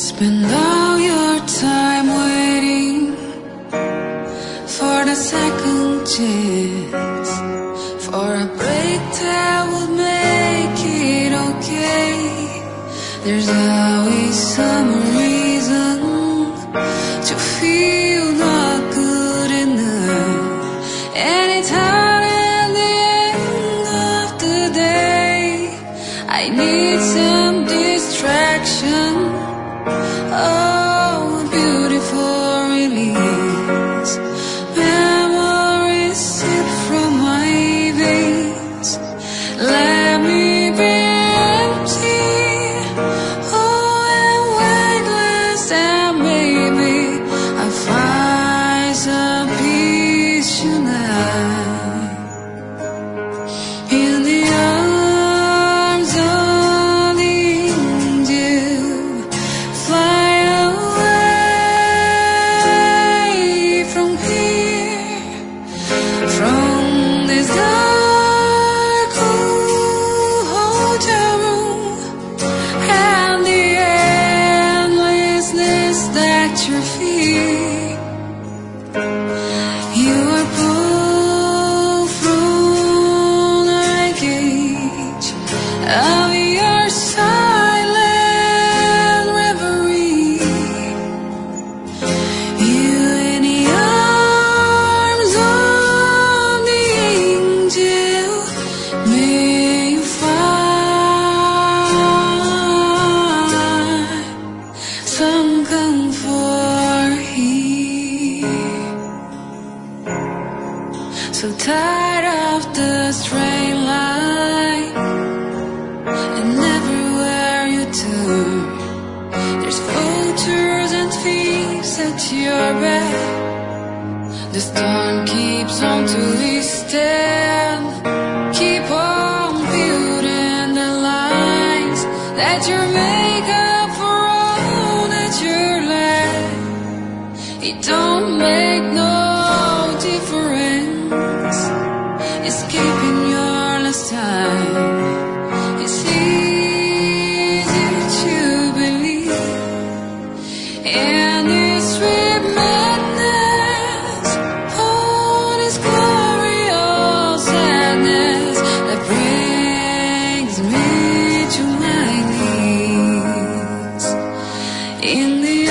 Spend all your time waiting for the second chance, for a break that would make it okay. There's always some reason to feel not good enough, and it's hard at the end of the day. I need some distraction. Oh, beautiful release. Memories sip from my veins. Let me be empty. Oh, and weightless, and maybe I'll find some peace tonight. In the arms of the angel, fly away from here, from this dark hotel room, and the endlessness that you feel. You are pulled from the cage of your silent reverie. You in the arms of the angel, may you find some comfort here. So tired of the straight line, and everywhere you turn, there's vultures and thieves at your back. The storm keeps on to withstand. Keep on building the lines that you make up for all that you lack. It don't make no difference. Escaping your last time. It's easy to believe. And this sweet madness, all this glorious sadness that brings me to my knees. In the